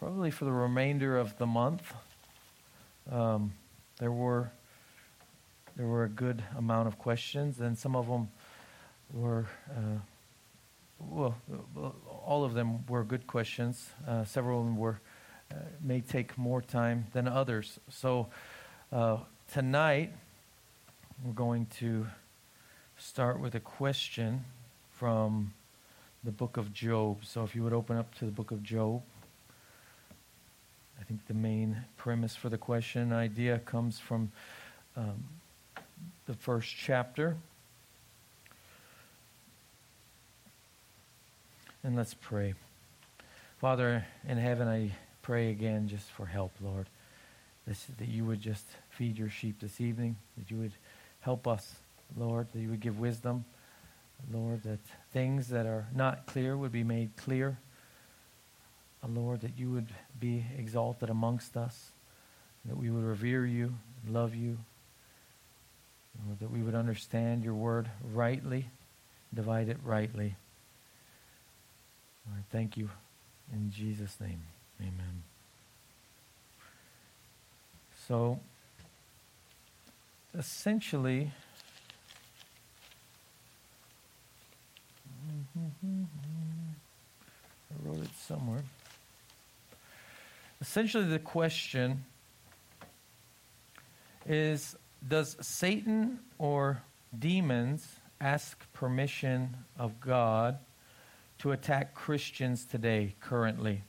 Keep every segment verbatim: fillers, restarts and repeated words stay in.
probably for the remainder of the month. Um, there were there were a good amount of questions, and some of them were, uh, well, all of them were good questions. Uh, several of them were uh, may take more time than others. So uh, tonight we're going to start with a question from the book of Job. So if you would open up to the book of Job. I think the main premise for the question idea comes from um, the first chapter. And let's pray. Father in heaven, I pray again just for help, Lord. This, that you would just feed your sheep this evening, that you would help us, Lord, that you would give wisdom, Lord, that things that are not clear would be made clear. Lord, that you would be exalted amongst us, that we would revere you, love you, Lord, that we would understand your word rightly, divide it rightly. Lord, thank you. In Jesus' name, amen. So, essentially, I wrote it somewhere. Essentially, the question is, does Satan or demons ask permission of God to attack Christians today, currently?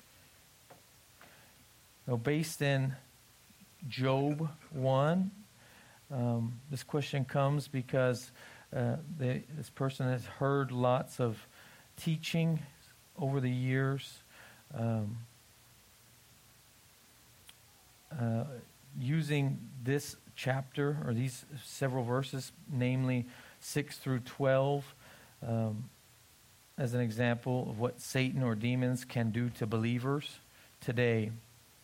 Now, based in Job one, um, this question comes because uh, they, this person has heard lots of teaching over the years, um, Uh, using this chapter or these several verses, namely six through twelve, um, as an example of what Satan or demons can do to believers today.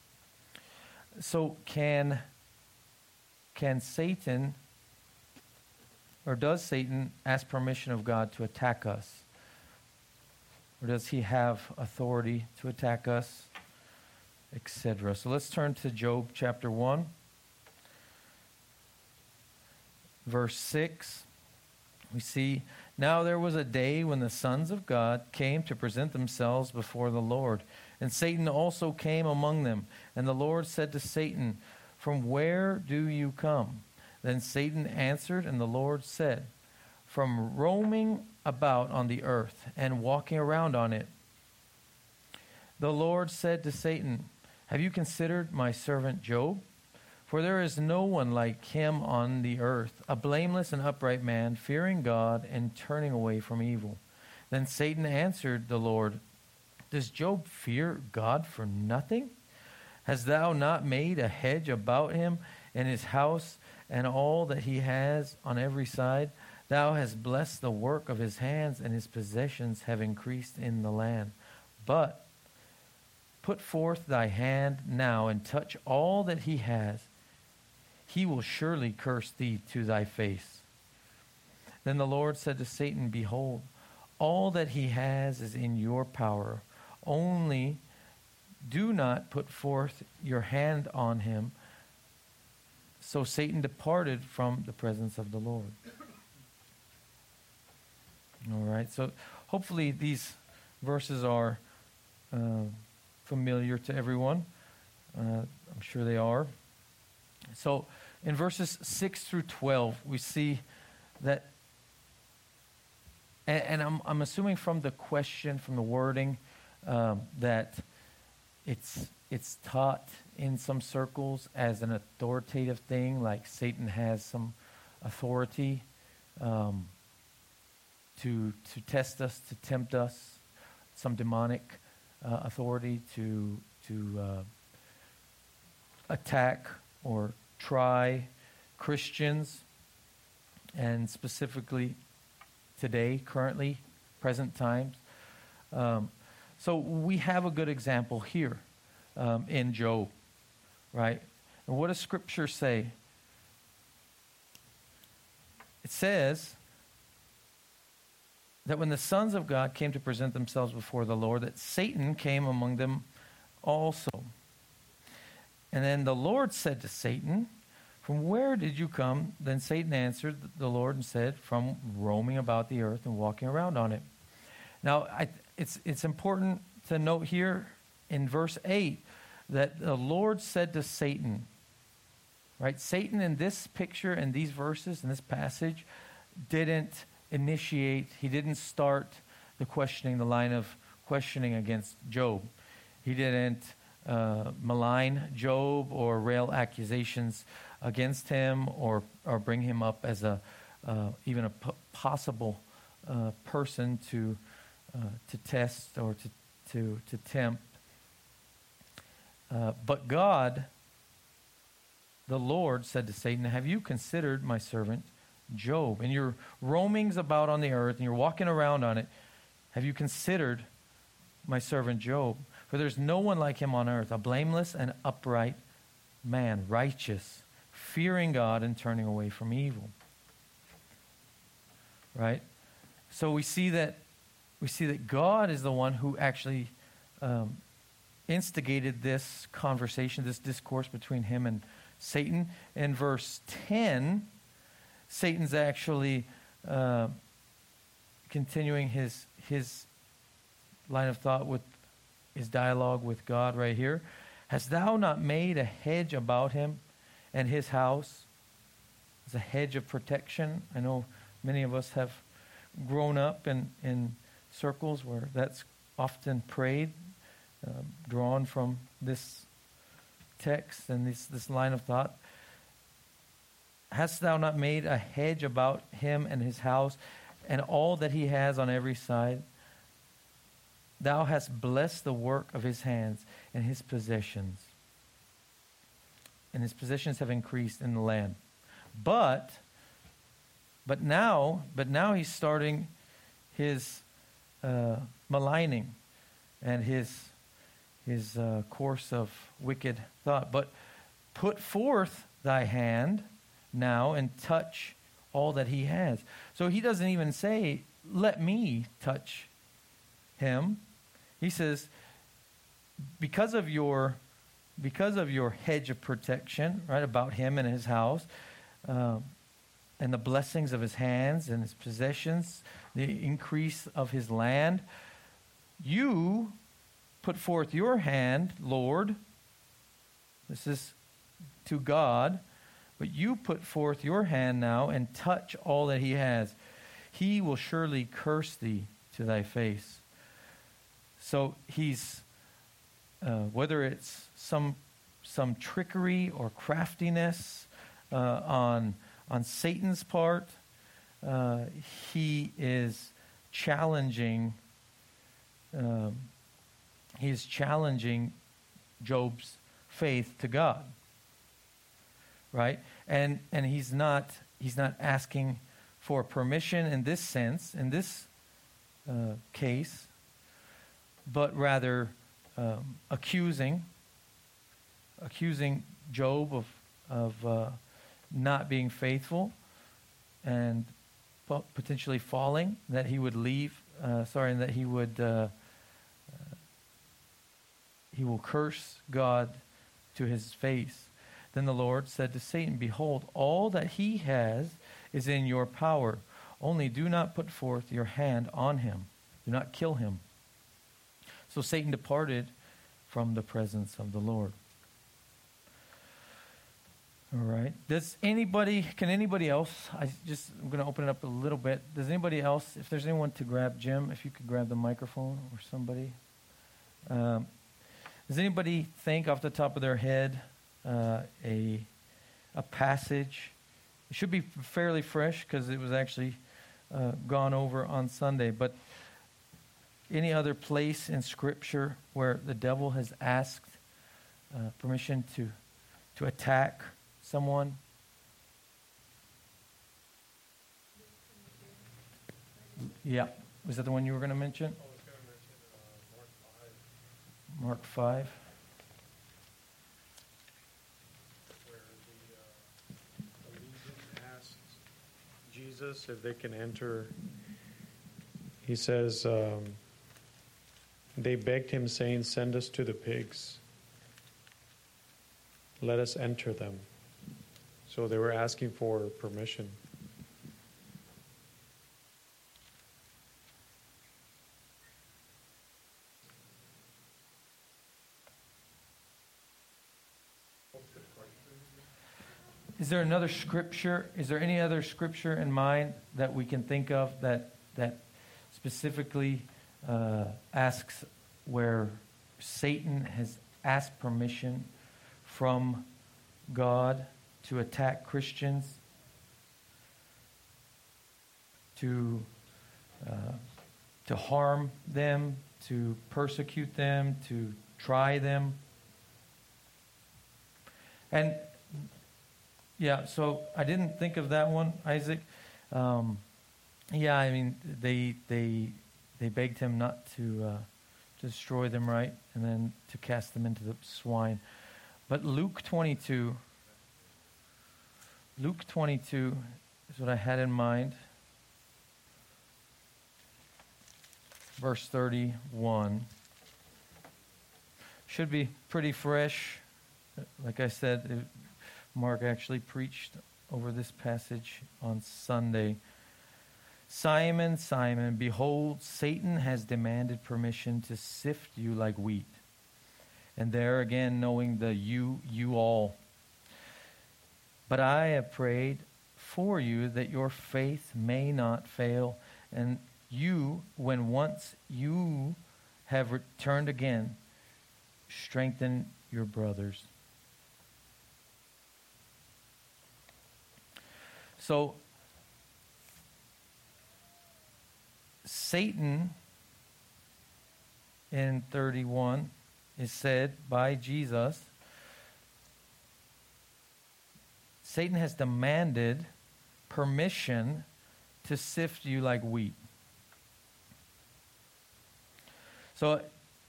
So can, can Satan, or does Satan ask permission of God to attack us? Or does he have authority to attack us? Etc. So let's turn to Job chapter one, verse six. We see, now there was a day when the sons of God came to present themselves before the Lord, and Satan also came among them. And the Lord said to Satan, from where do you come? Then Satan answered, and the Lord said, from roaming about on the earth and walking around on it. The Lord said to Satan, have you considered my servant Job? For there is no one like him on the earth, a blameless and upright man, fearing God and turning away from evil. Then Satan answered the Lord, does Job fear God for nothing? Hast thou not made a hedge about him and his house and all that he has on every side? Thou hast blessed the work of his hands, and his possessions have increased in the land. But put forth thy hand now and touch all that he has. He will surely curse thee to thy face. Then the Lord said to Satan, behold, all that he has is in your power. Only do not put forth your hand on him. So Satan departed from the presence of the Lord. All right, so hopefully these verses are Uh, familiar to everyone. Uh, I'm sure they are. So in verses six through twelve, we see that, and, and I'm, I'm assuming from the question, from the wording, um, that it's it's taught in some circles as an authoritative thing, like Satan has some authority um, to to test us, to tempt us, some demonic Uh, authority to to uh, attack or try Christians, and specifically today, currently, present times. Um, so we have a good example here um, in Job, right? And what does Scripture say? It says that when the sons of God came to present themselves before the Lord, that Satan came among them also. And then the Lord said to Satan, from where did you come? Then Satan answered the Lord and said, from roaming about the earth and walking around on it. Now, I, it's, it's important to note here in verse eight that the Lord said to Satan, right? Satan in this picture, in these verses, in this passage, didn't initiate, he didn't start the questioning, the line of questioning against Job. He didn't uh, malign Job or rail accusations against him or or bring him up as a uh, even a p- possible uh, person to uh, to test or to to to tempt. Uh, but God, the Lord, said to Satan, have you considered my servant Job? In your roamings about on the earth and you're walking around on it, have you considered my servant Job? For there's no one like him on earth, a blameless and upright man, righteous, fearing God and turning away from evil. Right? So we see that we see that God is the one who actually um, instigated this conversation, this discourse between him and Satan. In verse ten, Satan's actually uh, continuing his his line of thought with his dialogue with God right here. Hast thou not made a hedge about him and his house as a hedge of protection? I know many of us have grown up in, in circles where that's often prayed, uh, drawn from this text and this, this line of thought. Hast thou not made a hedge about him and his house and all that he has on every side? Thou hast blessed the work of his hands, and his possessions. And his possessions have increased in the land. But, but now, but now he's starting his uh, maligning and his his uh, course of wicked thought. But put forth thy hand now and touch all that he has. So he doesn't even say, let me touch him. He says, because of your because of your hedge of protection, right, about him and his house, um, and the blessings of his hands and his possessions, the increase of his land, you put forth your hand, Lord. This is to God, but you put forth your hand now and touch all that he has. He will surely curse thee to thy face. So he's, uh, whether it's some some trickery or craftiness uh, on on Satan's part, uh, he is challenging. Um, he is challenging Job's faith to God, right? And and he's not he's not asking for permission in this sense, in this uh, case. But rather um, accusing, accusing Job of of uh, not being faithful and potentially falling, that he would leave. Uh, sorry, and that he would uh, uh, he will curse God to his face. Then the Lord said to Satan, behold, all that he has is in your power. Only do not put forth your hand on him. Do not kill him. So Satan departed from the presence of the Lord. All right. Does anybody, can anybody else, I just, I'm going to open it up a little bit. Does anybody else, if there's anyone to grab, Jim, if you could grab the microphone or somebody. Um, does anybody think off the top of their head uh, a a passage? It should be fairly fresh because it was actually uh, gone over on Sunday, but any other place in Scripture where the devil has asked uh, permission to to attack someone? Yeah. Was that the one you were going to mention? I was going to mention uh, Mark five. Mark five. Where the, uh, the legion asks Jesus if they can enter. He says, um, They begged him, saying, "Send us to the pigs. Let us enter them." So they were asking for permission. Is there another scripture? Is there any other scripture in mind that we can think of that that specifically uh, asks where Satan has asked permission from God to attack Christians, to uh, to harm them, to persecute them, to try them? And yeah, so I didn't think of that one, Isaac. Um, yeah, I mean, they they they begged him not to, uh, to destroy them, right, and then to cast them into the swine. But Luke twenty-two, Luke twenty-two is what I had in mind. Verse thirty-one should be pretty fresh. Like I said, it, Mark actually preached over this passage on Sunday. "Simon, Simon, behold, Satan has demanded permission to sift you like wheat." And there again, knowing the you, you all. "But I have prayed for you that your faith may not fail. And you, when once you have returned again, strengthen your brothers." So, Satan in thirty-one is said by Jesus, Satan has demanded permission to sift you like wheat. So,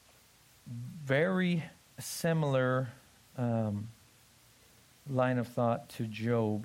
very similar um, line of thought to Job.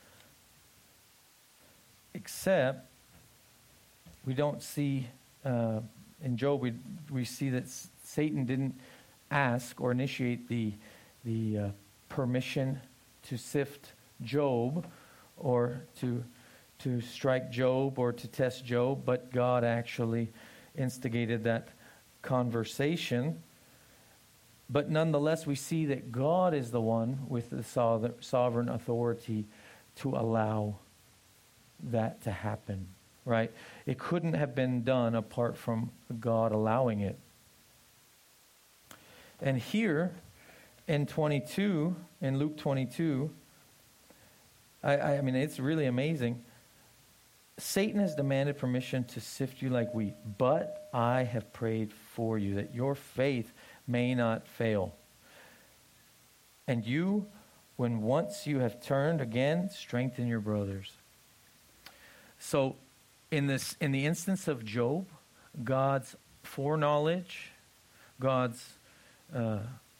Except we don't see, uh, in Job, we we see that S- Satan didn't ask or initiate the, the uh, permission to sift Job or to, to strike Job or to test Job, but God actually instigated that conversation. But nonetheless, we see that God is the one with the so- sovereign authority to allow that to happen, right? It couldn't have been done apart from God allowing it. And here in twenty-two, in Luke twenty-two, I, I mean, it's really amazing. Satan has demanded permission to sift you like wheat, but I have prayed for you that your faith may not fail. And you, when once you have turned again, strengthen your brothers. So, in this, in the instance of Job, God's foreknowledge, God's, uh,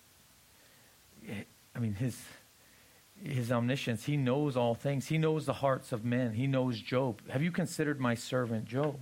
I mean, his his omniscience. He knows all things. He knows the hearts of men. He knows Job. Have you considered my servant Job?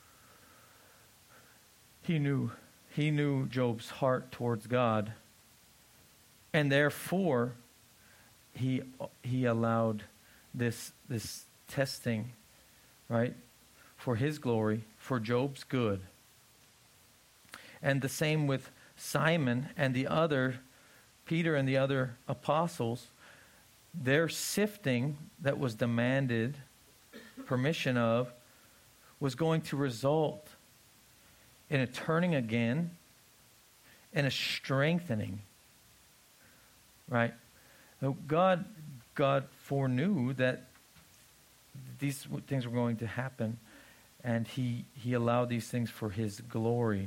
He knew, he knew Job's heart towards God, and therefore, he he allowed this this testing. Right? For his glory, for Job's good. And the same with Simon and the other, Peter and the other apostles. Their sifting that was demanded permission of was going to result in a turning again and a strengthening. Right? So God, God foreknew that these things were going to happen, and he he allowed these things for his glory.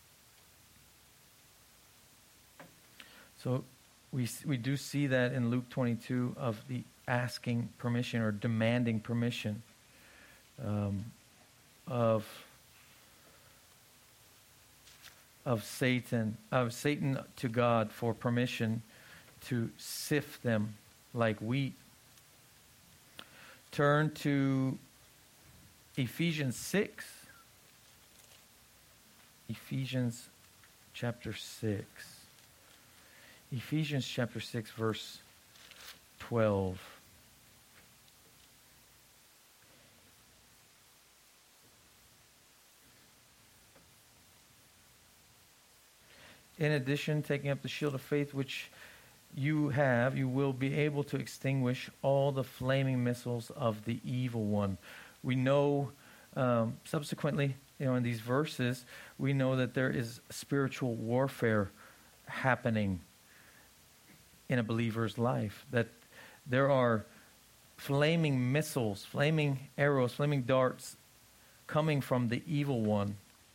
So we we do see that in Luke twenty-two of the asking permission or demanding permission um, of of Satan of Satan to God for permission to sift them like wheat. Turn to Ephesians six. Ephesians chapter six. Ephesians chapter six, verse twelve. In addition, taking up the shield of faith, which you have, you will be able to extinguish all the flaming missiles of the evil one. We know, um, subsequently, you know, in these verses, we know that there is spiritual warfare happening in a believer's life. That there are flaming missiles, flaming arrows, flaming darts coming from the evil one.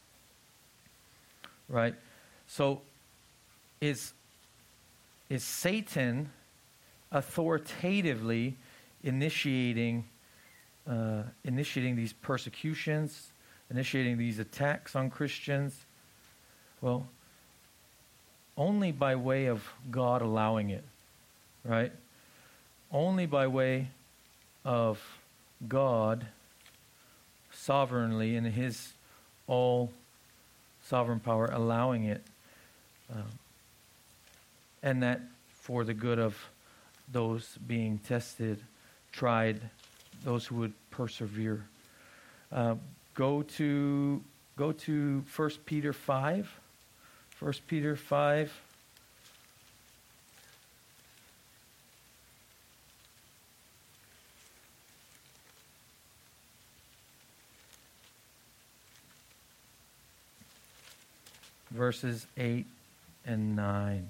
Right? So, is is Satan authoritatively initiating uh, initiating these persecutions, initiating these attacks on Christians? Well, only by way of God allowing it, right? Only by way of God sovereignly in His all sovereign power allowing it. Um, and that for the good of those being tested, tried, those who would persevere. Uh, go to go to First Peter five. First Peter five. Verses eight and nine.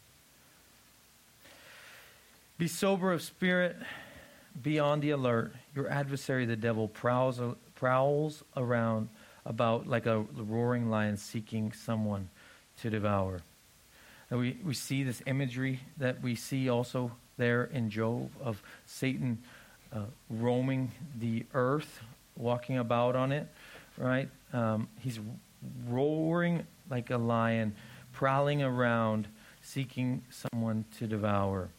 Be sober of spirit, be on the alert. Your adversary, the devil, prowls, prowls around about like a roaring lion seeking someone to devour. And we, we see this imagery that we see also there in Job of Satan uh, roaming the earth, walking about on it, right? Um, he's roaring like a lion, prowling around, seeking someone to devour.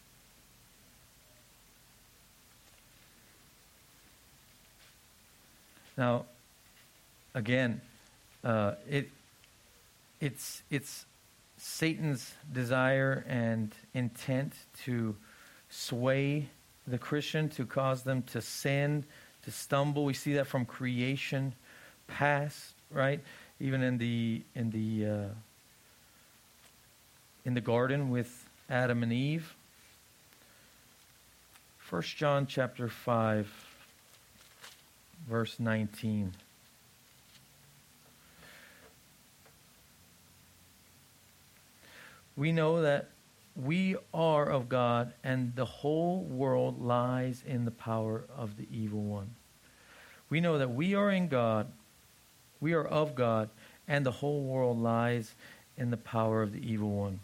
Now, again, uh, it it's it's Satan's desire and intent to sway the Christian, to cause them to sin, to stumble. We see that from creation past, right? Even in the in the uh, in the garden with Adam and Eve. First John chapter five, verse nineteen. We know that we are of God, and the whole world lies in the power of the evil one. We know that we are in God, we are of God, and the whole world lies in the power of the evil one.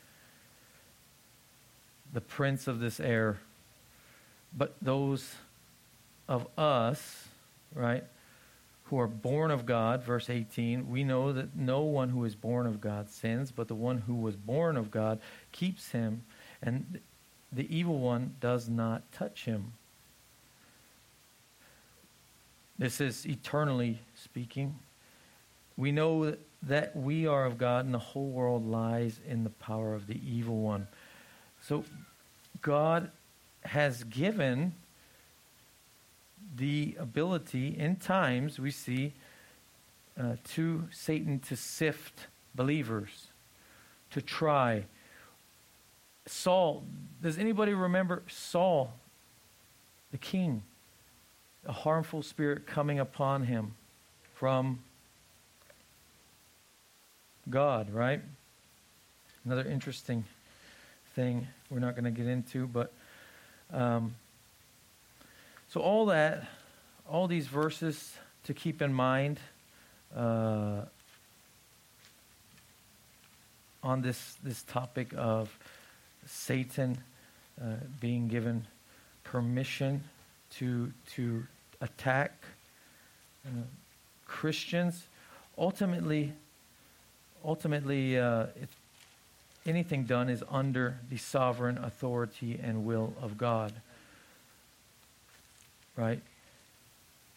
The prince of this air. But those of us, right, who are born of God, verse eighteen, we know that no one who is born of God sins, but the one who was born of God keeps him, and the evil one does not touch him. This is eternally speaking. We know that we are of God, and the whole world lies in the power of the evil one. So God has given the ability, in times we see, uh, to Satan to sift believers, to try. Saul, does anybody remember Saul, the king? A harmful spirit coming upon him from God, right? Another interesting thing we're not going to get into, but um, so all that, all these verses to keep in mind uh, on this this topic of Satan uh, being given permission to to attack uh, Christians. Ultimately, ultimately, uh, it, anything done is under the sovereign authority and will of God. Right?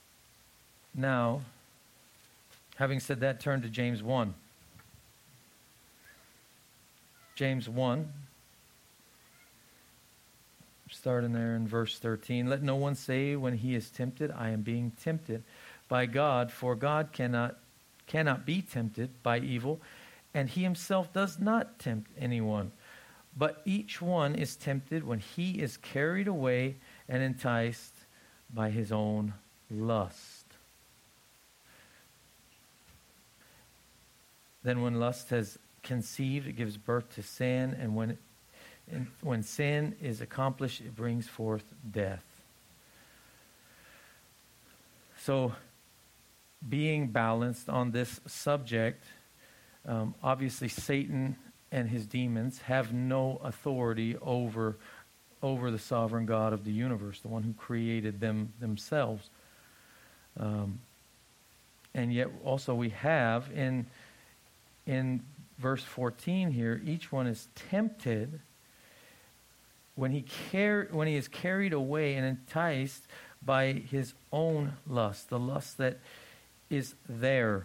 Now, having said that, turn to James one. James one, starting there in verse thirteen. Let no one say when he is tempted, I am being tempted by God, for God cannot cannot be tempted by evil, and he himself does not tempt anyone. But each one is tempted when he is carried away and enticed by his own lust. Then when lust has conceived, it gives birth to sin, and when and when sin is accomplished, it brings forth death. So, being balanced on this subject, um, obviously Satan and his demons have no authority over over the sovereign God of the universe, the one who created them themselves. Um, and yet also we have in in verse fourteen here, each one is tempted when he car- when he is carried away and enticed by his own lust, the lust that is there.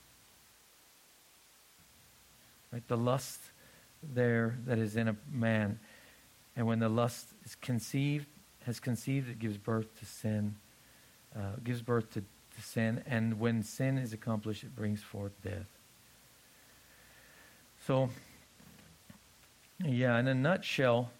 Right? The lust there that is in a man. And when the lust is conceived, has conceived, it gives birth to sin. Uh, gives birth to, to sin. And when sin is accomplished, it brings forth death. So, yeah, in a nutshell,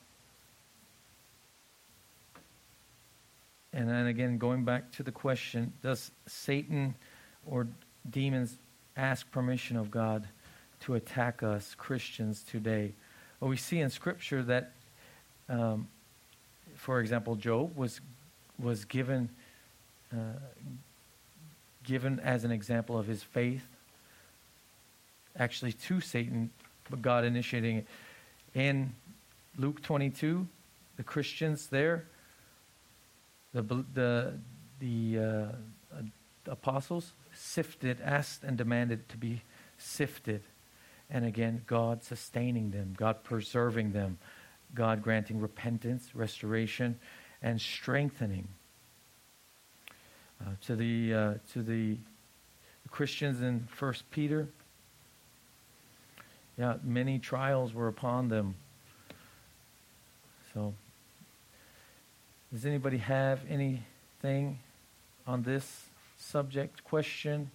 and then again, going back to the question, does Satan or demons ask permission of God to attack us Christians today? Well, we see in Scripture that, um, for example, Job was was given uh, given as an example of his faith, actually to Satan, but God initiating it. In Luke twenty-two, the Christians there, the the the uh, apostles sifted, asked and demanded to be sifted. And again, God sustaining them, God preserving them, God granting repentance, restoration, and strengthening. Uh, to the uh, to the Christians in First Peter, yeah, many trials were upon them. So, does anybody have anything on this subject, question?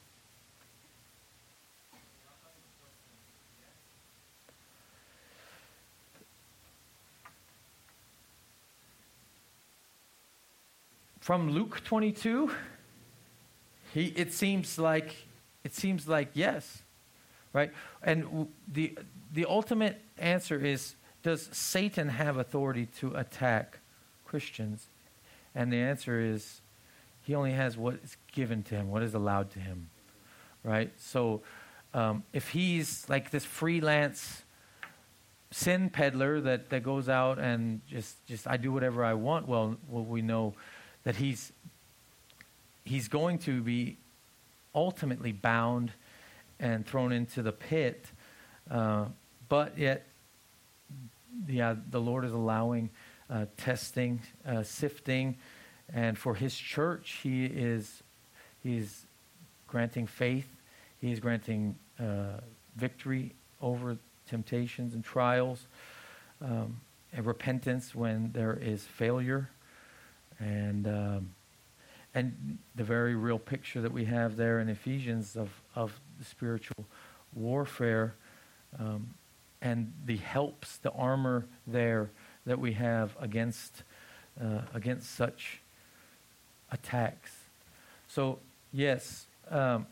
From Luke twenty-two, he it seems like it seems like yes, right? And the the ultimate answer is, does Satan have authority to attack Christians? And the answer is, he only has what is given to him, what is allowed to him, right? So um, if he's like this freelance sin peddler that, that goes out and just, just I do whatever I want, well, well we know that he's he's going to be ultimately bound and thrown into the pit. Uh, but yet, yeah, the Lord is allowing uh, testing, uh, sifting, and for His church, He is He's granting faith. He is granting uh, victory over temptations and trials, um, and repentance when there is failure. And um, and the very real picture that we have there in Ephesians of, of the spiritual warfare, um, and the helps, the armor there that we have against uh, against such attacks. So yes, um,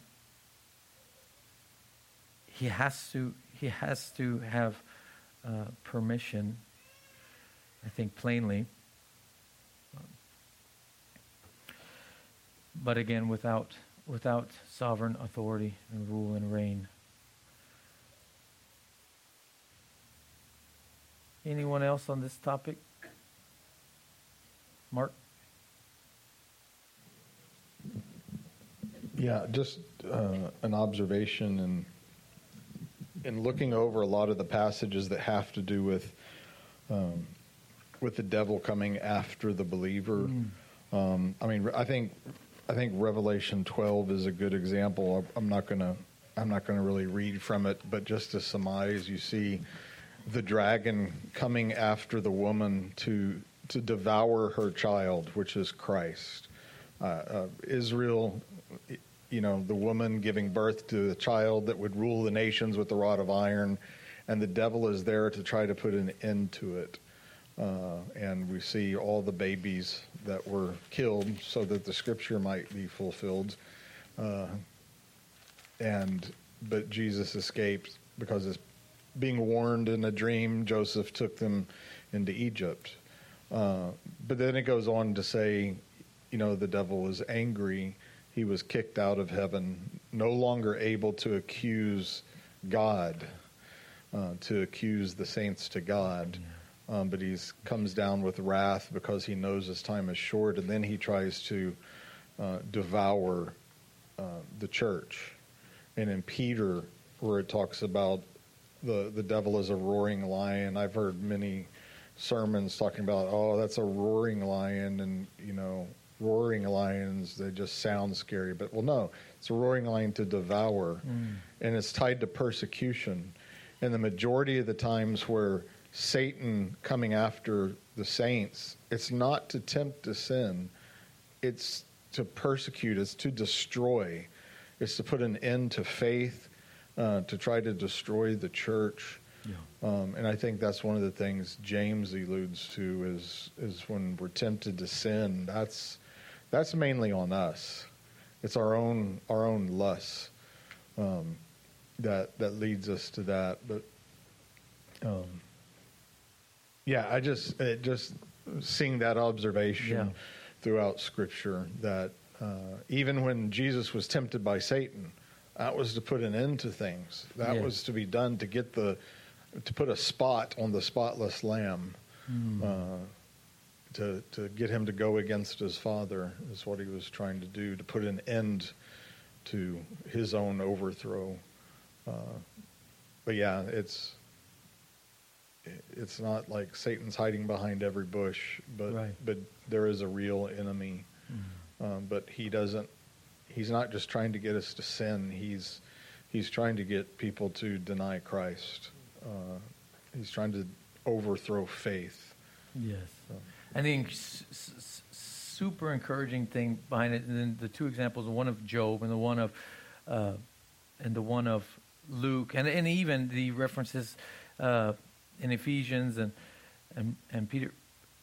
he has to he has to have uh, permission. I think plainly. But again, without without sovereign authority and rule and reign. Anyone else on this topic? Mark? Yeah, just uh, an observation, and in looking over a lot of the passages that have to do with um, with the devil coming after the believer. Mm. Um, I mean, I think. I think Revelation twelve is a good example. I'm not gonna, I'm not gonna really read from it, but just to surmise, you see the dragon coming after the woman to to devour her child, which is Christ. Uh, uh, Israel, you know, the woman giving birth to the child that would rule the nations with the rod of iron, and the devil is there to try to put an end to it. Uh, and we see all the babies that were killed so that the scripture might be fulfilled. Uh, and but Jesus escaped because it's being warned in a dream. Joseph took them into Egypt. Uh, but then it goes on to say, you know, the devil was angry. He was kicked out of heaven, no longer able to accuse God, uh, to accuse the saints to God. Um, but he comes down with wrath because he knows his time is short, and then he tries to uh, devour uh, the church. And in Peter, where it talks about the, the devil is a roaring lion, I've heard many sermons talking about, oh, that's a roaring lion, and, you know, roaring lions, they just sound scary. But, well, no, it's a roaring lion to devour, mm. and it's tied to persecution. And the majority of the times where Satan coming after the saints, it's not to tempt to sin, it's to persecute, it's to destroy, it's to put an end to faith, uh, to try to destroy the church. Yeah. Um, and I think that's one of the things James alludes to is is when we're tempted to sin. That's that's mainly on us. It's our own our own lusts um, that that leads us to that. But um, yeah, I just it just seeing that observation yeah. throughout Scripture that uh, even when Jesus was tempted by Satan, that was to put an end to things. That yeah. was to be done to get the to put a spot on the spotless lamb, mm. uh, to to get him to go against his Father is what he was trying to do, to put an end to his own overthrow. Uh, but yeah, it's it's not like Satan's hiding behind every bush, but right. but there is a real enemy. Mm. Um, but he doesn't. He's not just trying to get us to sin. He's he's trying to get people to deny Christ. Uh, he's trying to overthrow faith. Yes. So. I think s- s- super encouraging thing behind it, and then the two examples, the one of Job and the one of uh, and the one of Luke, and and even the references uh, in Ephesians and and and Peter.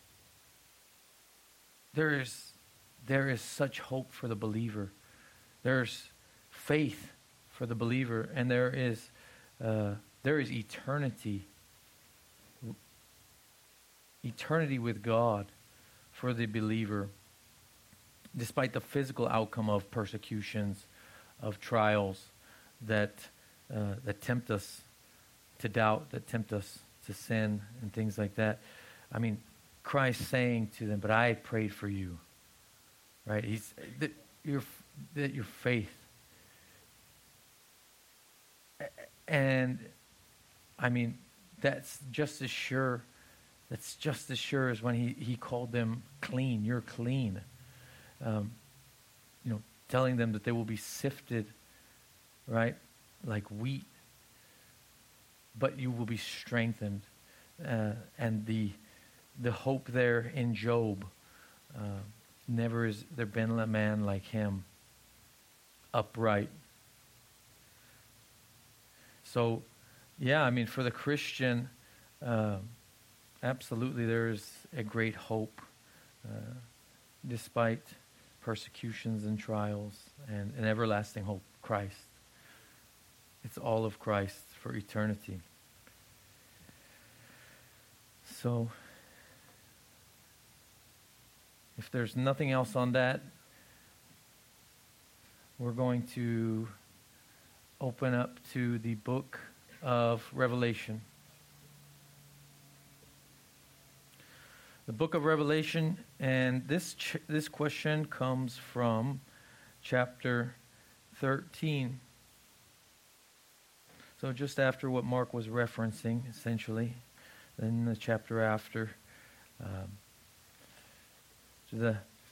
There is there is such hope for the believer. There's faith for the believer, and there is uh, there is eternity, eternity with God for the believer, despite the physical outcome of persecutions, of trials that uh, that tempt us to doubt, that tempt us to sin, and things like that. I mean, Christ saying to them, "But I prayed for you." Right? He's that your that your faith. And I mean, that's just as sure. That's just as sure as when he, he called them clean. You're clean. Um, you know, telling them that they will be sifted, right, like wheat, but you will be strengthened. Uh, and the the hope there in Job, uh, never has there been a man like him, upright. So, yeah, I mean, for the Christian, uh, absolutely there is a great hope, uh, despite persecutions and trials, and an everlasting hope, Christ. It's all of Christ for eternity. So, if there's nothing else on that, we're going to open up to the book of Revelation. The book of Revelation, and this ch- this question comes from chapter thirteen. So just after what Mark was referencing, essentially, then the chapter after, um, to the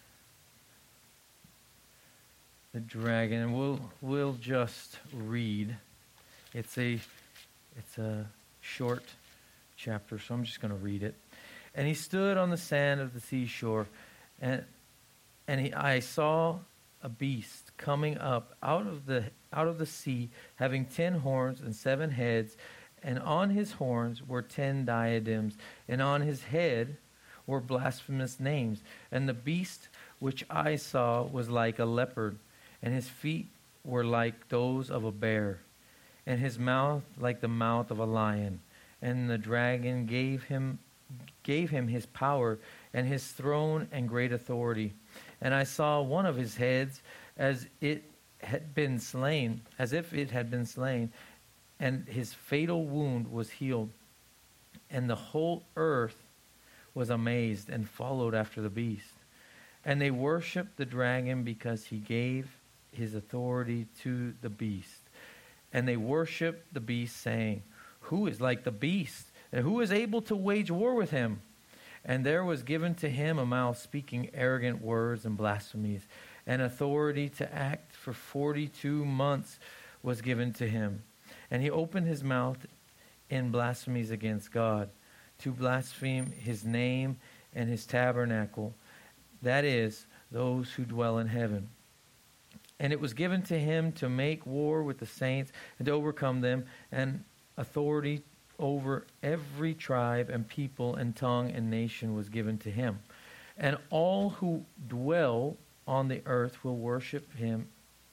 the dragon, and we'll we'll just read. It's a it's a short chapter, so I'm just going to read it. And he stood on the sand of the seashore, and and he, I saw a beast coming up out of the out of the sea, having ten horns and seven heads, and on his horns were ten diadems, and on his head were blasphemous names. And the beast which I saw was like a leopard, and his feet were like those of a bear, and his mouth like the mouth of a lion. And the dragon gave him gave him his power and his throne and great authority. And I saw one of his heads as it had been slain, as if it had been slain, and his fatal wound was healed. And the whole earth was amazed and followed after the beast. And they worshipped the dragon because he gave his authority to the beast. And they worshipped the beast, saying, "Who is like the beast? And who is able to wage war with him?" And there was given to him a mouth speaking arrogant words and blasphemies, and authority to act for forty-two months was given to him. And he opened his mouth in blasphemies against God, to blaspheme his name and his tabernacle, that is, those who dwell in heaven. And it was given to him to make war with the saints and to overcome them, and authority over every tribe and people and tongue and nation was given to him. And all who dwell on the earth will worship him,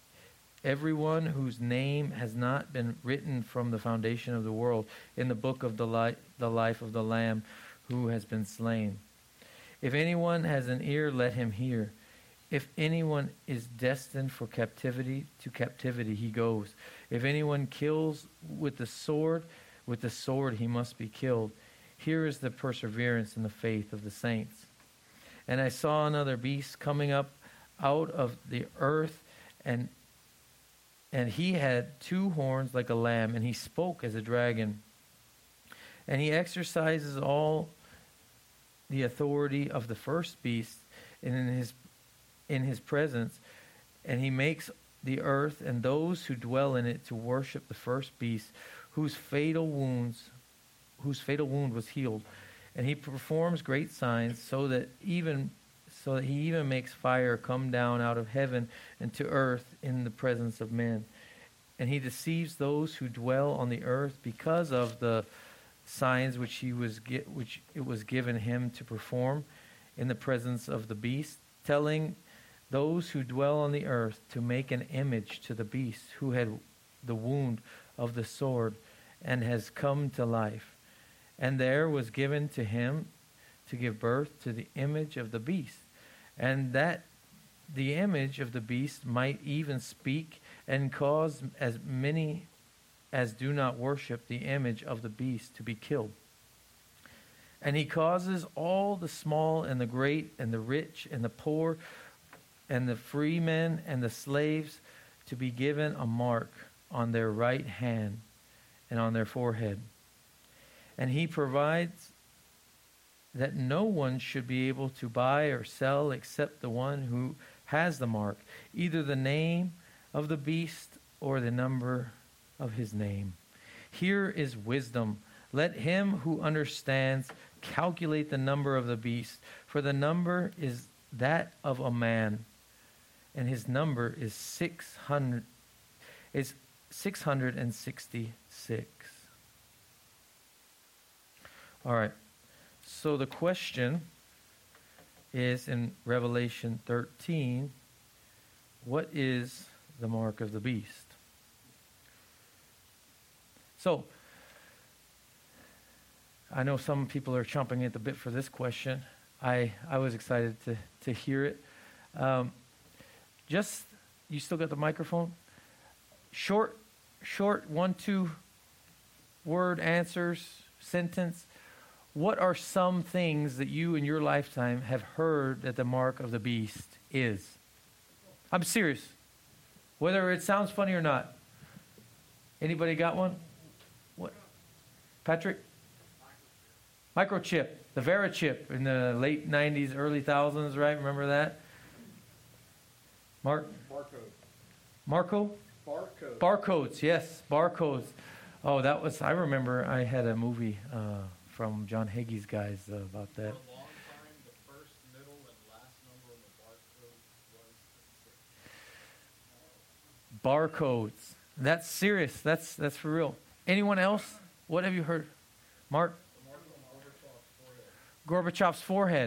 everyone whose name has not been written from the foundation of the world in the book of the, li- the life of the Lamb who has been slain. If anyone has an ear, let him hear. If anyone is destined for captivity, to captivity he goes. If anyone kills with the sword, with the sword he must be killed. Here is the perseverance in the faith of the saints. And I saw another beast coming up out of the earth, and and he had two horns like a lamb, and he spoke as a dragon. And he exercises all the authority of the first beast in his in his presence, and he makes the earth and those who dwell in it to worship the first beast, whose fatal wounds, whose fatal wound was healed. And he performs great signs, so that even so that he even makes fire come down out of heaven and to earth in the presence of men. And he deceives those who dwell on the earth because of the signs which he was gi- which it was given him to perform in the presence of the beast, telling those who dwell on the earth to make an image to the beast who had the wound of the sword and has come to life. And there was given to him to give birth to the image of the beast, and that the image of the beast might even speak and cause as many as do not worship the image of the beast to be killed. And he causes all the small and the great and the rich and the poor and the free men and the slaves to be given a mark on their right hand and on their forehead. And he provides that no one should be able to buy or sell except the one who has the mark, either the name of the beast or the number of his name. Here is wisdom. Let him who understands calculate the number of the beast, for the number is that of a man, and his number is six hundred is six hundred and sixty-six. All right. So the question is in Revelation thirteen, what is the mark of the beast? So, I know some people are chomping at the bit for this question. I, I was excited to, to hear it. Um, just, you still got the microphone? Short, short one, two word answers, sentence. What are some things that you in your lifetime have heard that the mark of the beast is? I'm serious. Whether it sounds funny or not. Anybody got one? What? Patrick? Microchip. The Vera chip in the late nineties, early thousands, right? Remember that? Mark? Barcode. Marco? Barcode. Barcodes, yes. Barcodes. Oh, that was, I remember I had a movie uh, from John Hagee's guys uh, about For that. a long time, the first, middle, and last number on the barcode was the six. Barcodes. That's serious. That's that's for real. Anyone else? What have you heard? Mark? The mark on Gorbachev's forehead. Gorbachev's forehead.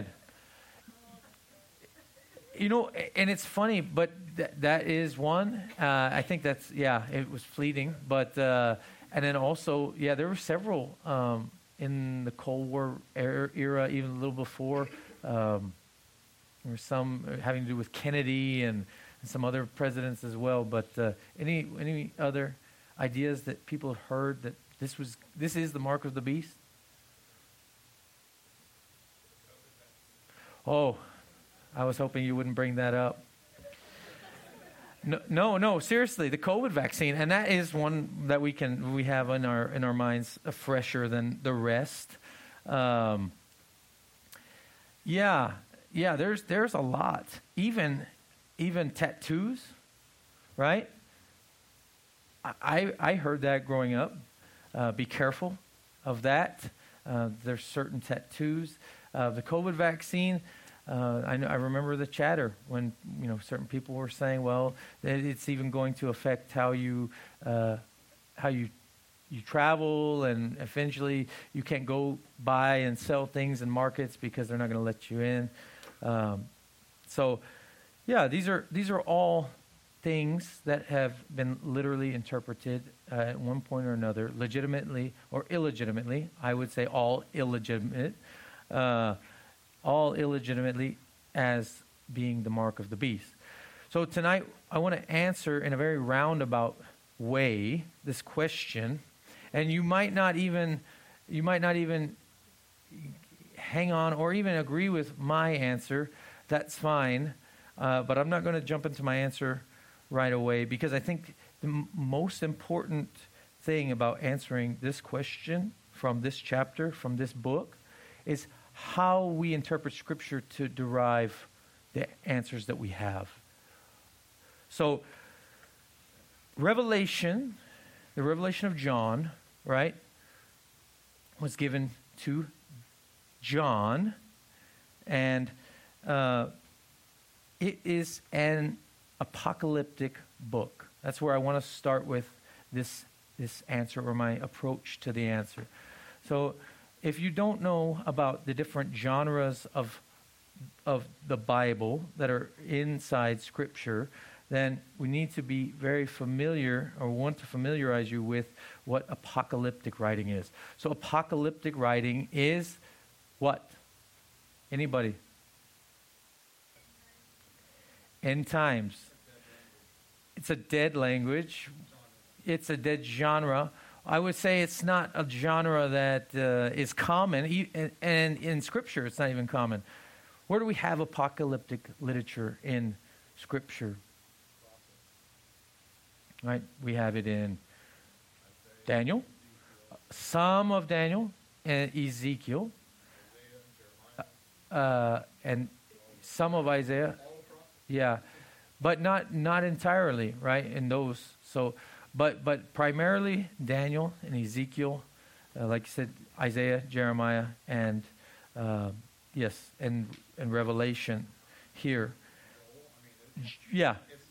You know, and it's funny, but th- that is one. Uh, I think that's, yeah, it was fleeting. But, uh, and then also, yeah, there were several um, in the Cold War er- era, even a little before. Um, there were some having to do with Kennedy and, and some other presidents as well. But uh, any any other ideas that people have heard that this was this is the mark of the beast? Oh, I was hoping you wouldn't bring that up. No, no, no, seriously, the COVID vaccine, and that is one that we can we have in our in our minds uh, fresher than the rest. Um, yeah, yeah, there's there's a lot, even even tattoos, right? I I heard that growing up. Uh, be careful of that. Uh, there's certain tattoos. Uh, the COVID vaccine. Uh, I, know, I remember the chatter when you know certain people were saying, "Well, that it's even going to affect how you uh, how you you travel, and eventually you can't go buy and sell things in markets because they're not going to let you in." Um, so, yeah, these are these are all things that have been literally interpreted uh, at one point or another, legitimately or illegitimately. I would say all illegitimate. Uh, all illegitimately as being the mark of the beast. So tonight, I want to answer in a very roundabout way this question, and you might not even, you might not even hang on or even agree with my answer. That's fine, uh, but I'm not going to jump into my answer right away because I think the m- most important thing about answering this question from this chapter, from this book, is how we interpret Scripture to derive the answers that we have. So, Revelation, the revelation of John, right, was given to John, and uh, it is an apocalyptic book. That's where I want to start with this this answer or my approach to the answer. So, if you don't know about the different genres of of the Bible that are inside Scripture, then we need to be very familiar or want to familiarize you with what apocalyptic writing is. So apocalyptic writing is what? Anybody? End times. It's a dead language. It's a dead genre. I would say it's not a genre that uh, is common, and in Scripture it's not even common. Where do we have apocalyptic literature in Scripture? Right, we have it in Daniel, some of Daniel, and Ezekiel, uh, and some of Isaiah. Yeah, but not not entirely, right? In those, so. But but primarily Daniel and Ezekiel, uh, like you said, Isaiah, Jeremiah, and uh, yes, and and Revelation here. Yeah,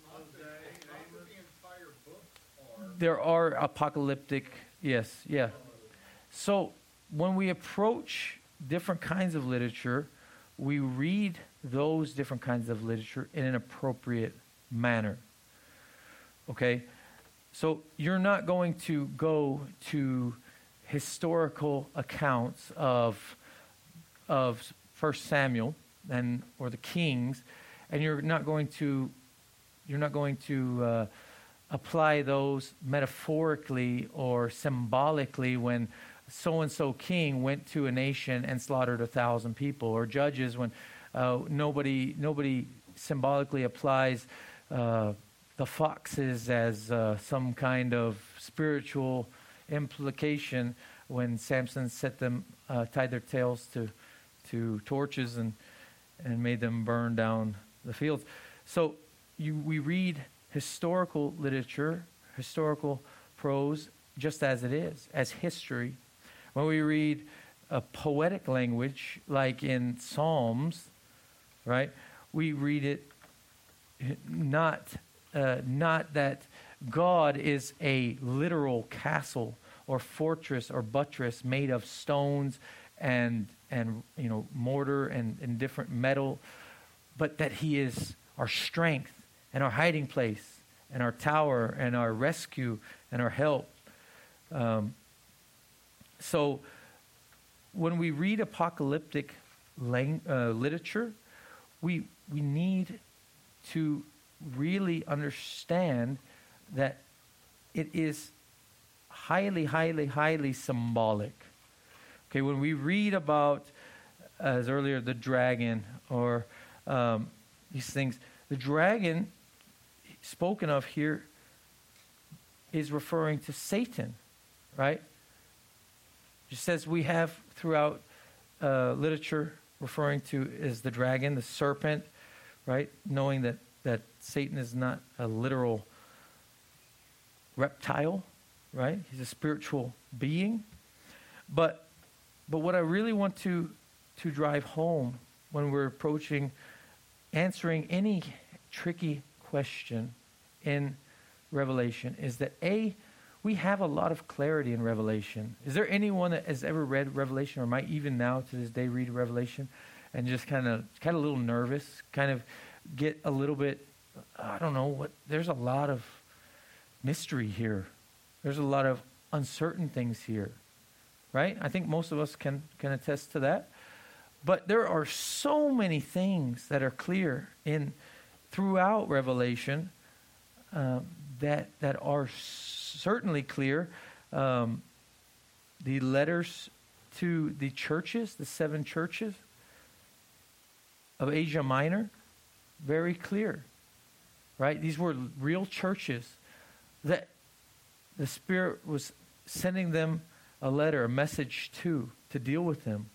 there are apocalyptic. Yes, yeah. So when we approach different kinds of literature, we read those different kinds of literature in an appropriate manner. Okay. So you're not going to go to historical accounts of of First Samuel and or the Kings, and you're not going to you're not going to uh, apply those metaphorically or symbolically when so and so king went to a nation and slaughtered a thousand people, or Judges when uh, nobody nobody symbolically applies. Uh, the foxes as uh, some kind of spiritual implication when Samson set them, uh, tied their tails to to torches and and made them burn down the fields. So you, we read historical literature, historical prose, just as it is, as history. When we read a poetic language, like in Psalms, right? We read it not uh, not that God is a literal castle or fortress or buttress made of stones and and you know mortar and, and different metal, but that He is our strength and our hiding place and our tower and our rescue and our help. Um, so when we read apocalyptic lang- uh, literature, we we need to really understand that it is highly, highly, highly symbolic. Okay, when we read about, as earlier, the dragon or um, these things, the dragon spoken of here is referring to Satan, right? Just as we have throughout uh, literature referring to as the dragon, the serpent, right? Knowing that, that Satan is not a literal reptile, right? He's a spiritual being. But but what I really want to to drive home when we're approaching answering any tricky question in Revelation is that A, we have a lot of clarity in Revelation. Is there anyone that has ever read Revelation or might even now to this day read Revelation and just kind of kind of a little nervous, kind of get a little bit, I don't know, what there's a lot of mystery here. There's a lot of uncertain things here, right? I think most of us can, can attest to that. But there are so many things that are clear in throughout Revelation uh, that that are certainly clear. Um, the letters to the churches, the seven churches of Asia Minor, very clear, right? These were real churches that the Spirit was sending them a letter, a message to, to deal with them,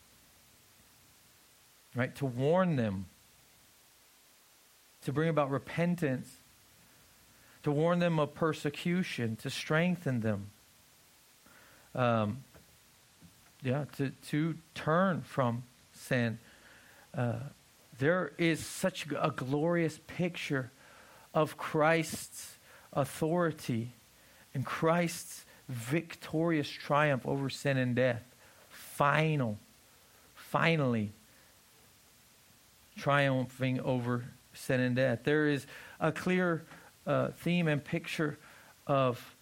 right? To warn them, to bring about repentance, to warn them of persecution, to strengthen them, um, yeah, to, to turn from sin. Uh, there is such a glorious picture of Christ's authority and Christ's victorious triumph over sin and death. Final, finally triumphing over sin and death. There is a clear uh, theme and picture of,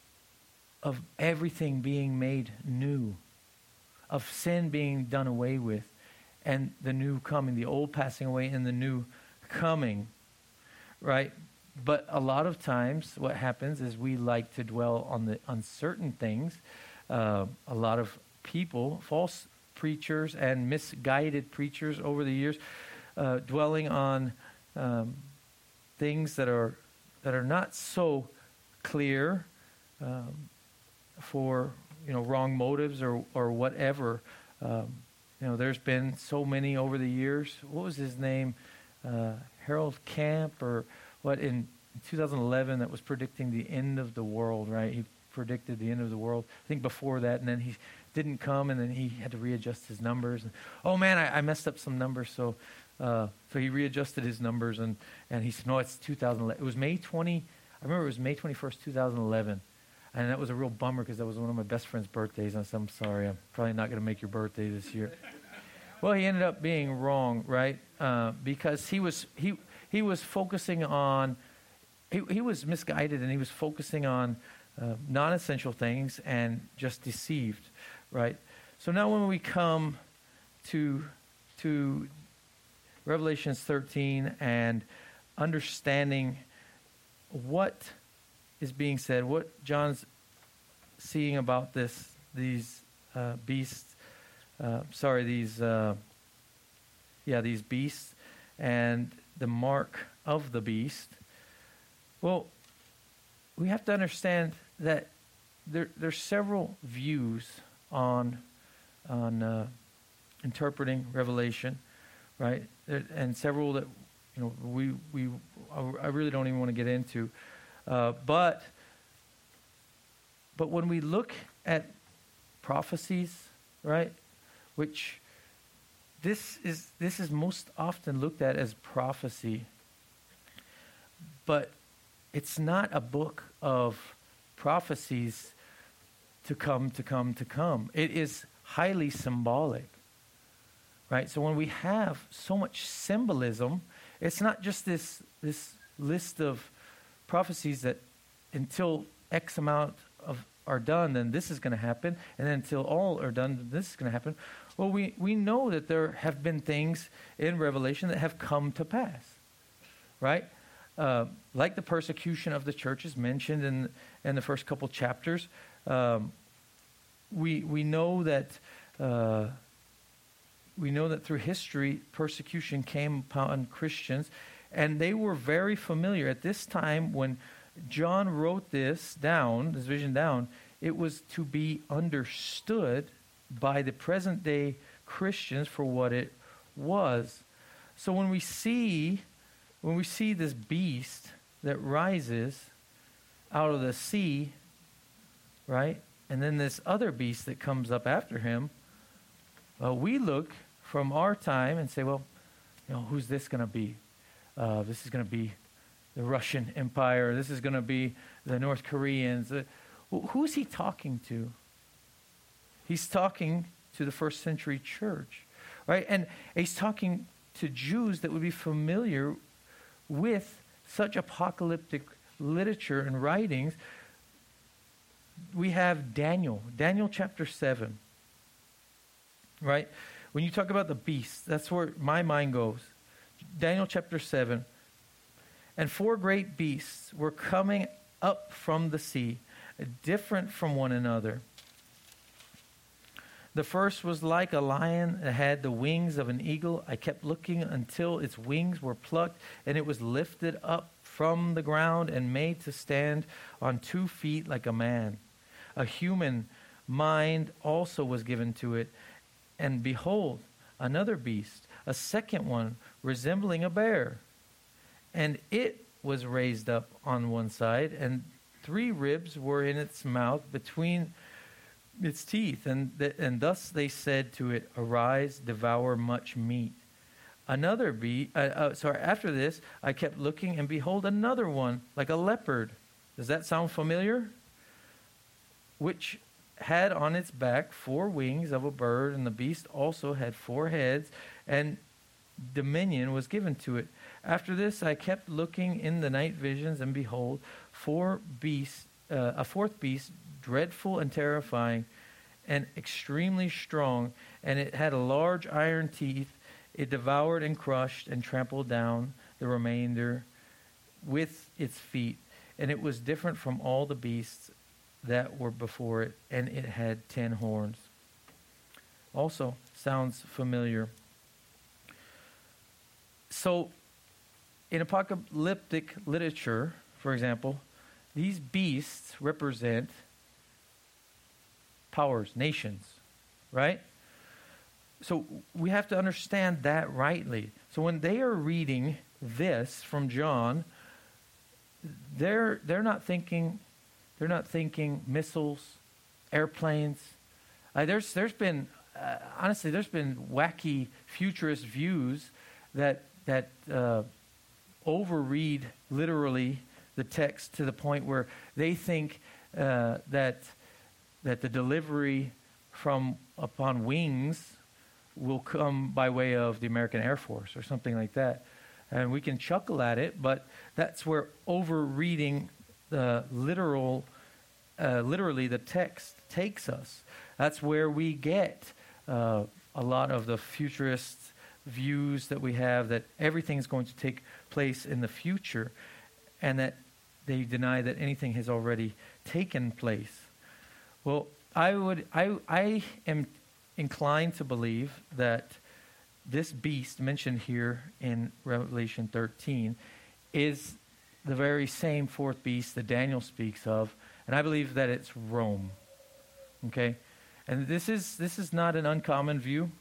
of everything being made new, of sin being done away with, and the new coming, the old passing away and the new coming, right? But a lot of times what happens is we like to dwell on the uncertain things. Uh, a lot of people, false preachers and misguided preachers over the years, uh, dwelling on um, things that are that are not so clear um, for you know wrong motives or or whatever. Um, you know, there's been so many over the years. What was his name? Uh, Harold Camp or what in two thousand eleven that was predicting the end of the world, right? He predicted the end of the world. I think before that, and then he didn't come, and then he had to readjust his numbers. And, oh man, I, I messed up some numbers, so uh, so he readjusted his numbers, and, and he said, no, it's two thousand eleven. It was May twentieth. I remember it was May twenty-first, two thousand eleven, and that was a real bummer because that was one of my best friend's birthdays. And I said, I'm sorry, I'm probably not going to make your birthday this year. Well, he ended up being wrong, right? Uh, because he was he he was focusing on. He, he was misguided, and he was focusing on uh, non-essential things and just deceived, right? So now when we come to to Revelations thirteen and understanding what is being said, what John's seeing about this, these uh, beasts, uh, sorry, these, uh, yeah, these beasts and the mark of the beast. Well, we have to understand that there there's several views on on uh, interpreting Revelation, right? There, and several that you know we we I really don't even want to get into, uh, but but when we look at prophecies, right, which this is this is most often looked at as prophecy. But it's not a book of prophecies to come, to come, to come. It is highly symbolic, right? So when we have so much symbolism, it's not just this this list of prophecies that until X amount of are done, then this is going to happen, and then until all are done, then this is going to happen. Well, we, we know that there have been things in Revelation that have come to pass, right? Uh, like the persecution of the churches mentioned in in the first couple chapters. Um, we we know that uh, we know that through history, persecution came upon Christians, and they were very familiar at this time when John wrote this down, this vision down. It was to be understood by the present day Christians for what it was. So when we see when we see this beast that rises out of the sea, right? And then this other beast that comes up after him, well, we look from our time and say, well, you know, who's this going to be? Uh, this is going to be the Russian Empire. This is going to be the North Koreans. Uh, who's he talking to? He's talking to the first century church, right? And he's talking to Jews that would be familiar with such apocalyptic literature and writings. We have Daniel, Daniel chapter seven, right? When you talk about the beast, that's where my mind goes. Daniel chapter seven. And four great beasts were coming up from the sea, different from one another. The first was like a lion that had the wings of an eagle. I kept looking until its wings were plucked, and it was lifted up from the ground and made to stand on two feet like a man. A human mind also was given to it. And behold, another beast, a second one, resembling a bear. And it was raised up on one side, and three ribs were in its mouth between its teeth, and th- and thus they said to it, "Arise, devour much meat." Another beast. Uh, uh, sorry. After this, I kept looking, and behold, another one like a leopard. Does that sound familiar? Which had on its back four wings of a bird, and the beast also had four heads, and dominion was given to it. After this, I kept looking in the night visions, and behold, four beasts, uh, a fourth beast, dreadful and terrifying, and extremely strong, and it had a large iron teeth. It devoured and crushed and trampled down the remainder with its feet, and it was different from all the beasts that were before it, and it had ten horns. Also, sounds familiar. So, in apocalyptic literature, for example, these beasts represent powers, nations, right? So we have to understand that rightly. So when they are reading this from John, they're they're not thinking they're not thinking missiles, airplanes. Uh, there's there's been uh, honestly there's been wacky futurist views that that uh, overread literally the text to the point where they think uh, that that the delivery from upon wings will come by way of the American Air Force or something like that. And we can chuckle at it, but that's where overreading the literal, uh, literally the text takes us. That's where we get uh, a lot of the futurist views that we have, that everything is going to take place in the future, and that they deny that anything has already taken place. Well, I would, I, I am inclined to believe that this beast mentioned here in Revelation thirteen is the very same fourth beast that Daniel speaks of, and I believe that it's Rome. Okay, and this is this is not an uncommon view.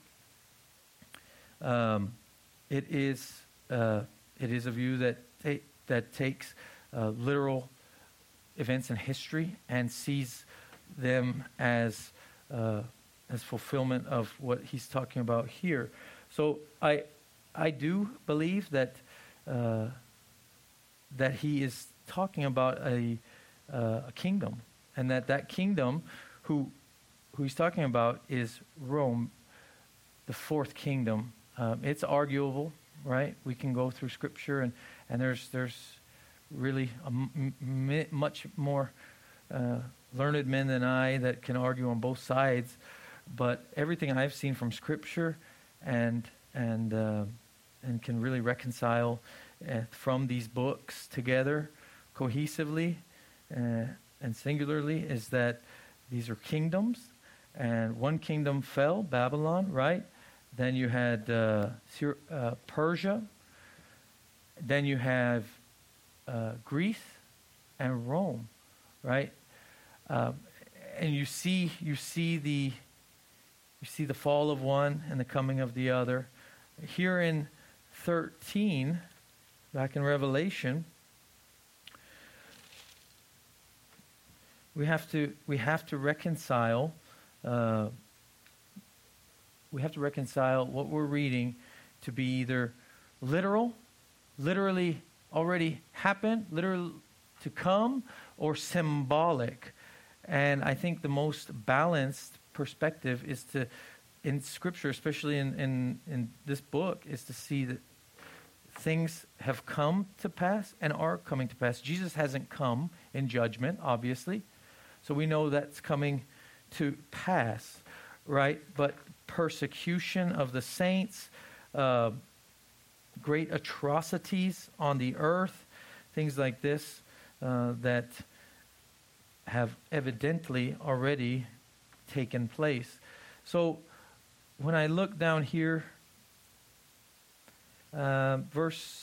Um, it is uh, it is a view that ta- that takes uh, literal events in history and sees them as uh, as fulfillment of what he's talking about here. So I I do believe that uh, that he is talking about a uh, a kingdom, and that that kingdom who who he's talking about is Rome, the fourth kingdom. Um, it's arguable, right? We can go through Scripture, and, and there's there's really a m- m- much more uh, learned men than I that can argue on both sides. But everything I've seen from Scripture, and and uh, and can really reconcile uh, from these books together cohesively uh, and singularly, is that these are kingdoms, and one kingdom fell, Babylon, right? Then you had uh, Syr- uh, Persia. Then you have uh, Greece and Rome, right? Uh, and you see, you see the, you see the fall of one and the coming of the other. Here in thirteen, back in Revelation, we have to we have to reconcile. Uh, we have to reconcile what we're reading to be either literal, literally already happened, literal to come, or symbolic. And I think the most balanced perspective is to, in Scripture, especially in, in, in this book, is to see that things have come to pass and are coming to pass. Jesus hasn't come in judgment, obviously. So we know that's coming to pass, right? But persecution of the saints, uh, great atrocities on the earth, things like this uh, that have evidently already taken place. So when I look down here, uh, verse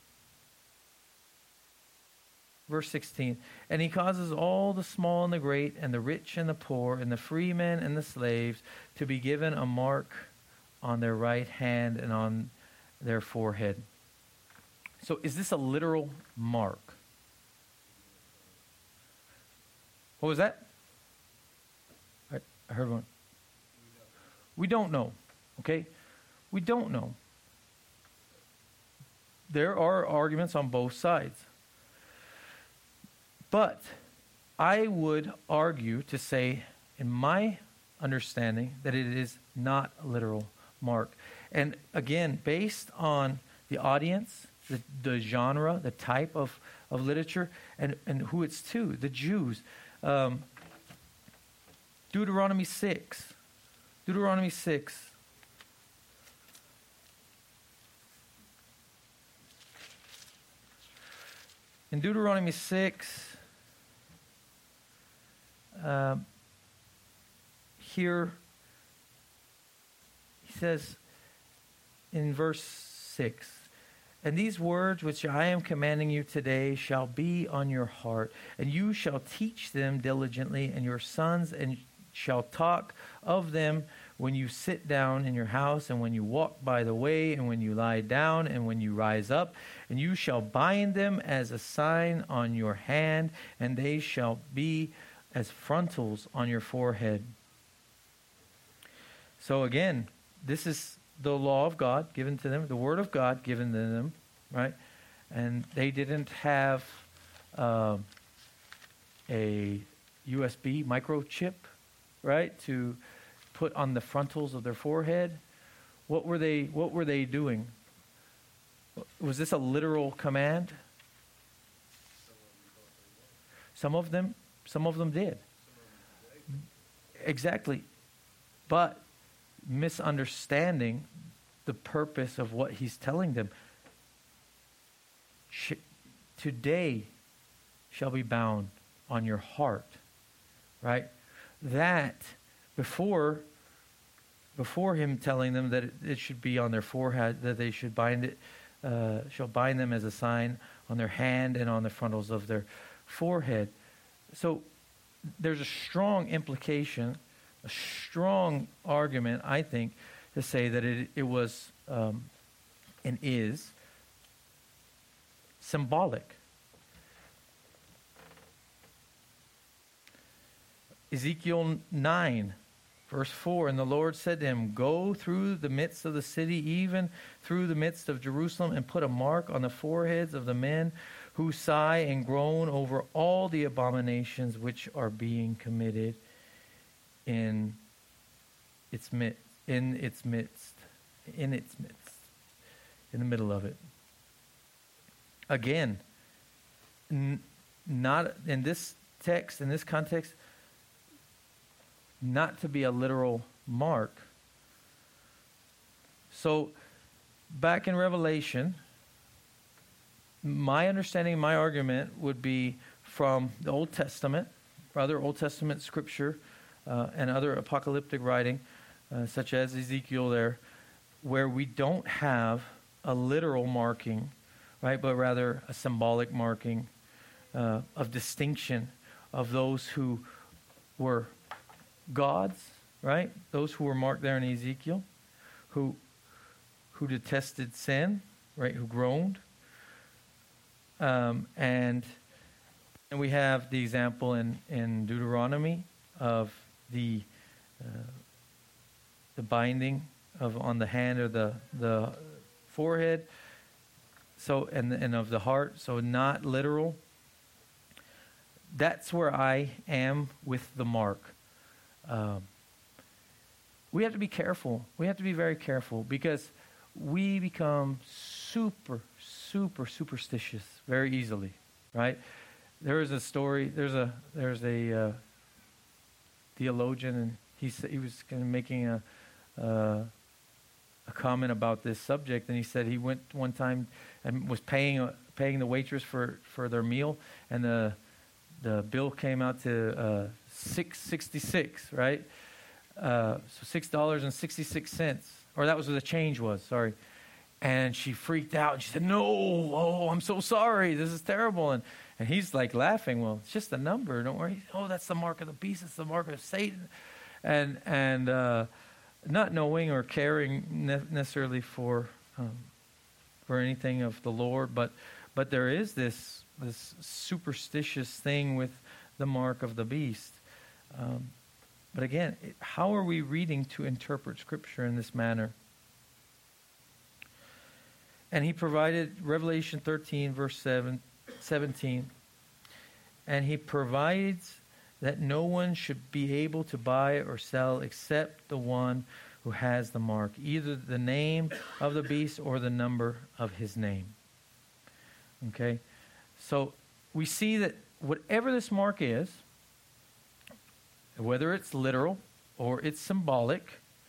Verse sixteen, and he causes all the small and the great, and the rich and the poor, and the free men and the slaves to be given a mark on their right hand and on their forehead. So is this a literal mark? What was that? I, I heard one. We don't know. Okay? We don't know. There are arguments on both sides. But I would argue to say, in my understanding, that it is not a literal mark. And again, based on the audience, the, the genre, the type of, of literature, and, and who it's to, the Jews. Um, Deuteronomy six. Deuteronomy six. In Deuteronomy six... Um, here, he says in verse six, and these words which I am commanding you today shall be on your heart, and you shall teach them diligently, and your sons and shall talk of them when you sit down in your house, and when you walk by the way, and when you lie down, and when you rise up, and you shall bind them as a sign on your hand, and they shall be as frontals on your forehead. So again, this is the law of God given to them, the word of God given to them, right? And they didn't have uh, a U S B microchip, right, to put on the frontals of their forehead. What were they? What were they doing? Was this a literal command? Some of them. Some of them did. Exactly. But misunderstanding the purpose of what he's telling them. Sh- today shall be bound on your heart. Right? That before before him telling them that it, it should be on their forehead, that they should bind it, uh, shall bind them as a sign on their hand and on the frontals of their forehead. So there's a strong implication, a strong argument, I think, to say that it, it was um, and is symbolic. Ezekiel nine, Verse four, and the Lord said to him, go through the midst of the city, even through the midst of Jerusalem, and put a mark on the foreheads of the men who sigh and groan over all the abominations which are being committed in its midst, in its midst, in its midst, in the middle of it. Again, n- not in this text, in this context, not to be a literal mark. So, back in Revelation, my understanding, my argument would be from the Old Testament, other Old Testament scripture, uh, and other apocalyptic writing, uh, such as Ezekiel there, where we don't have a literal marking, right, but rather a symbolic marking uh, of distinction of those who were gods, right? Those who were marked there in Ezekiel, who who detested sin, right? Who groaned, um, and and we have the example in, in Deuteronomy of the uh, the binding of on the hand or the the forehead, so and and of the heart, so not literal. That's where I am with the mark. Um, we have to be careful. We have to be very careful because we become super, super superstitious very easily, right? There is a story. There's a there's a uh, theologian, and he he was kind of making a uh, a comment about this subject, and he said he went one time and was paying uh, paying the waitress for, for their meal, and the the bill came out to uh, six sixty six, right? Uh, so six dollars and sixty six cents, or that was what the change was. Sorry, and she freaked out and she said, "No, oh, I'm so sorry. This is terrible." And and he's like laughing. Well, it's just a number. Don't worry. Oh, that's the mark of the beast. It's the mark of Satan, and and uh, not knowing or caring ne- necessarily for um, for anything of the Lord, but but there is this. this superstitious thing with the mark of the beast. Um, but again, it, how are we reading to interpret Scripture in this manner? And he provided, Revelation thirteen, verse seven, seventeen, and he provides that no one should be able to buy or sell except the one who has the mark, either the name of the beast or the number of his name. Okay? So we see that whatever this mark is, whether it's literal or it's symbolic,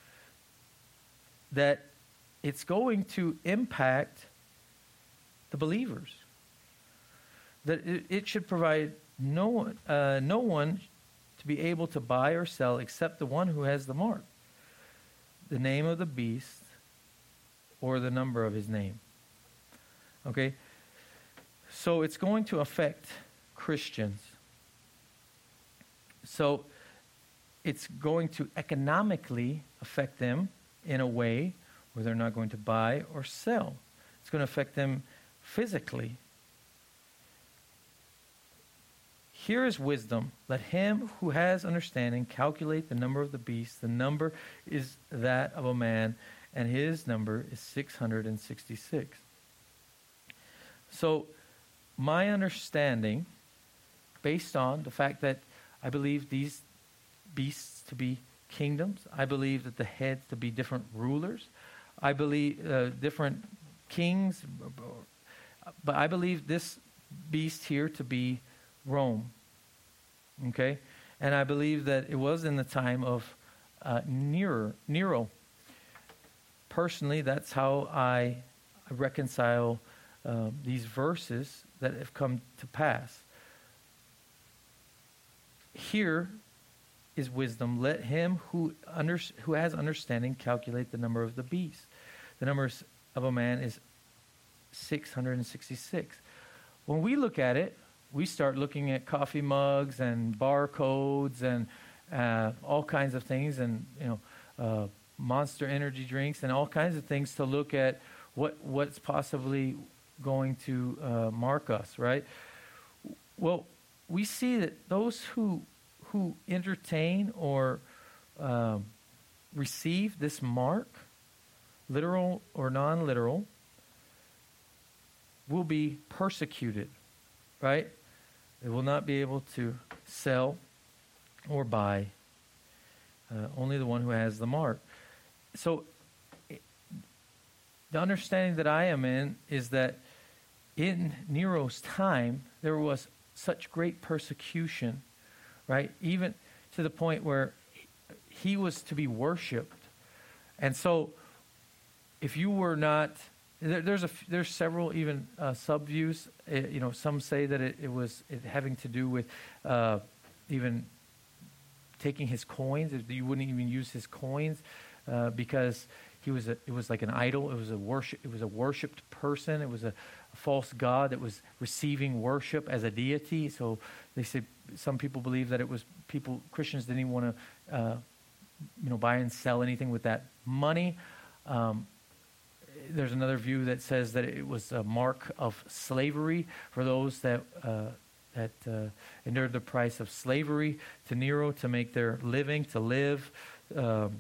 that it's going to impact the believers. That it, it should provide no one, uh, no one to be able to buy or sell except the one who has the mark, the name of the beast, or the number of his name. Okay? So it's going to affect Christians. So it's going to economically affect them in a way where they're not going to buy or sell. It's going to affect them physically. Here is wisdom. Let him who has understanding calculate the number of the beast. The number is that of a man, and his number is six hundred sixty-six. So my understanding, based on the fact that I believe these beasts to be kingdoms, I believe that the heads to be different rulers, I believe uh, different kings, but I believe this beast here to be Rome. Okay? And I believe that it was in the time of uh, Nero. Nero. Personally, that's how I reconcile uh, these verses that have come to pass. Here is wisdom. Let him who under, who has understanding calculate the number of the beast. The number of a man is six hundred sixty-six. When we look at it, we start looking at coffee mugs and barcodes and uh, all kinds of things, and you know, uh, Monster energy drinks and all kinds of things to look at what what's possibly going to uh, mark us, right? Well, we see that those who who entertain or um, receive this mark, literal or non-literal, will be persecuted, right? They will not be able to sell or buy. Uh, only the one who has the mark. So the understanding that I am in is that in Nero's time, there was such great persecution, right? Even to the point where he was to be worshipped. And so if you were not, there, there's a there's several even uh, sub-views. Uh, you know, some say that it, it was it having to do with uh, even taking his coins. You wouldn't even use his coins uh, because he was a, it was like an idol. It was a worship. It was a worshipped person. It was a, a false god that was receiving worship as a deity. So they say some people believe that it was people Christians didn't even want to uh, you know buy and sell anything with that money. Um, there's another view that says that it was a mark of slavery for those that uh, that uh, endured the price of slavery to Nero to make their living, to live, um,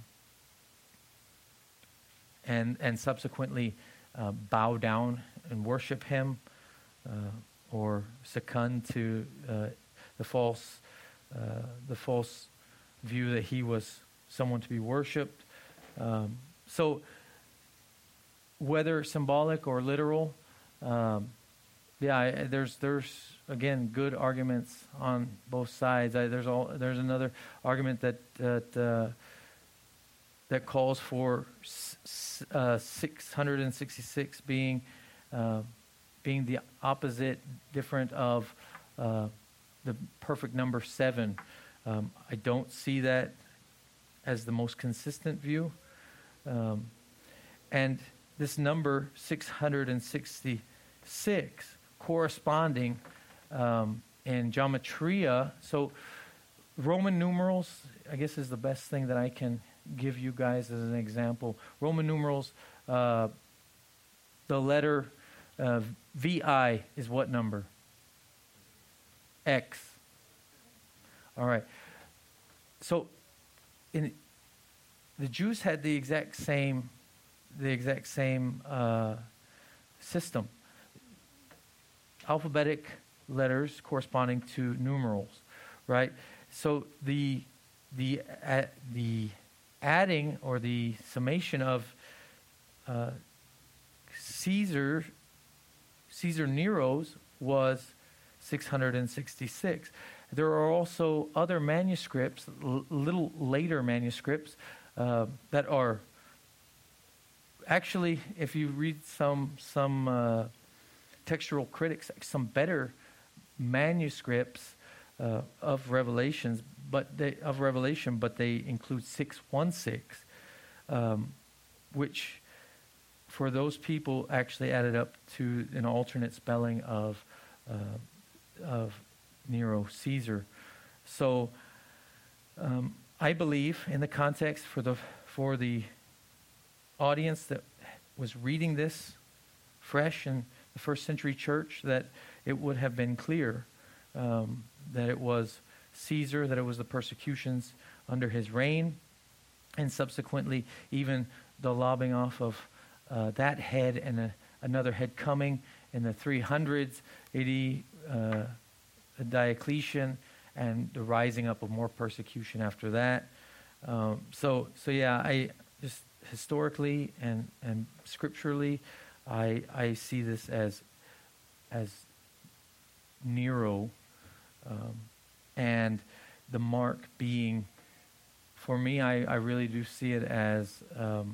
and and subsequently uh, bow down and worship him, uh, or succumb to uh, the false uh, the false view that he was someone to be worshipped. Um, so. Whether symbolic or literal, um, yeah, I, there's there's again good arguments on both sides. I, there's all there's another argument that that uh, that calls for s- uh, six hundred sixty-six being uh, being the opposite, different of uh, the perfect number seven. Um, I don't see that as the most consistent view, um, and this number six hundred sixty-six corresponding um, in gematria. So Roman numerals, I guess, is the best thing that I can give you guys as an example. Roman numerals, uh, the letter uh, V I is what number? X. All right. So in, the Jews had the exact same the exact same uh, system. Alphabetic letters corresponding to numerals, right? So the the uh, the adding or the summation of uh, Caesar Caesar Nero's was six hundred sixty-six. There are also other manuscripts, l- little later manuscripts uh, that are actually, if you read some some uh, textual critics, some better manuscripts uh, of Revelations, but they, of Revelation, but they include six one six, um, which for those people actually added up to an alternate spelling of uh, of Nero Caesar. So um, I believe in the context for the for the audience that was reading this fresh in the first century church, that it would have been clear um, that it was Caesar, that it was the persecutions under his reign, and subsequently even the lobbing off of uh, that head and a, another head coming in the three hundreds A D, uh, Diocletian, and the rising up of more persecution after that. Um, so, so yeah, I just historically and, and scripturally, I I see this as as Nero, um, and the mark being, for me, I, I really do see it as um,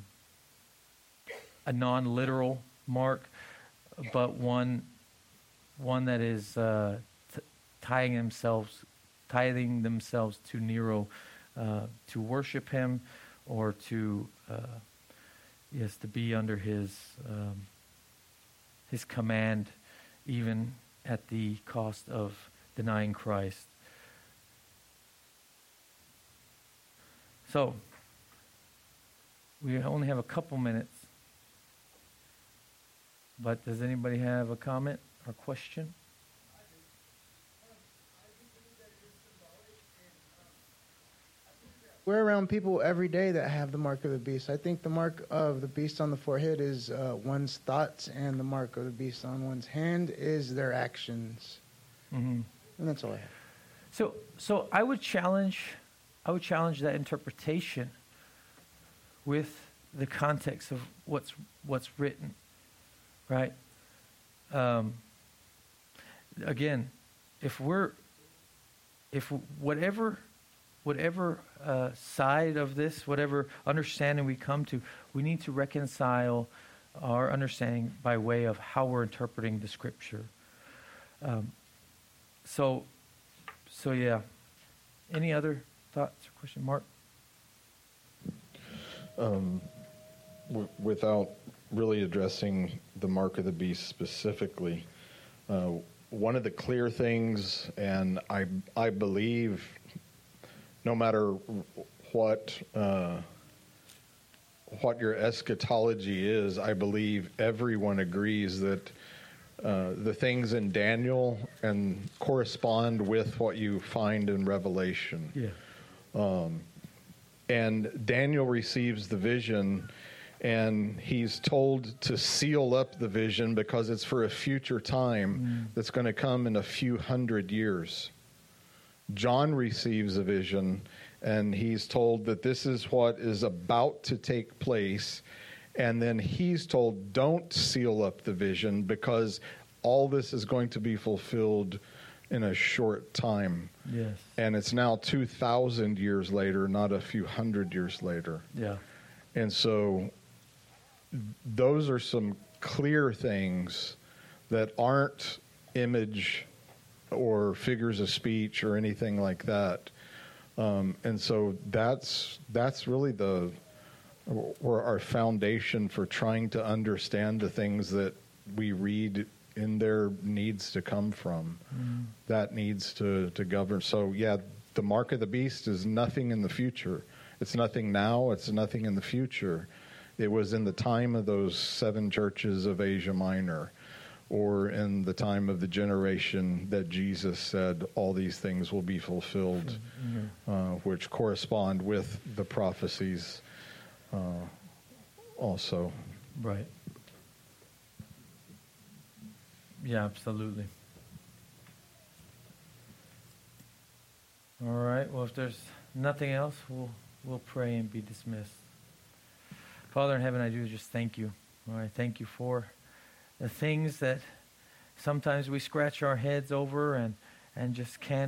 a non-literal mark, but one one that is uh, t- tying themselves tithing themselves to Nero uh, to worship him, or to uh, yes, to be under his um, his command, even at the cost of denying Christ. So we only have a couple minutes, but does anybody have a comment or question? I do believe that it is symbolic, and um, I believe that we're around people every day that have the mark of the beast. I think the mark of the beast on the forehead is uh, one's thoughts, and the mark of the beast on one's hand is their actions. Mm-hmm. And that's all I have. So, so I would challenge, I would challenge that interpretation with the context of what's what's written, right? Um, again, if we're, if whatever, whatever uh, side of this, whatever understanding we come to, we need to reconcile our understanding by way of how we're interpreting the Scripture. Um, so, so yeah. Any other thoughts or question, Mark? Um, w- without really addressing the mark of the beast specifically, uh, one of the clear things, and I I believe, no matter what uh, what your eschatology is, I believe everyone agrees that uh, the things in Daniel and correspond with what you find in Revelation. Yeah. Um, and Daniel receives the vision, and he's told to seal up the vision because it's for a future time mm. that's going to come in a few hundred years. John receives a vision, and he's told that this is what is about to take place, and then he's told, don't seal up the vision because all this is going to be fulfilled in a short time. Yes. And it's now two thousand years later, not a few hundred years later. Yeah. And so those are some clear things that aren't image or figures of speech or anything like that. Um, and so that's that's really the or our foundation for trying to understand the things that we read in there needs to come from. Mm. That needs to, to govern. So, yeah, the mark of the beast is nothing in the future. It's nothing now. It's nothing in the future. It was in the time of those seven churches of Asia Minor, or in the time of the generation that Jesus said all these things will be fulfilled, mm-hmm. uh, which correspond with the prophecies uh, also. Right. Yeah, absolutely. All right. Well, if there's nothing else, we'll we'll pray and be dismissed. Father in heaven, I do just thank you. All right, thank you for the things that sometimes we scratch our heads over and and just can't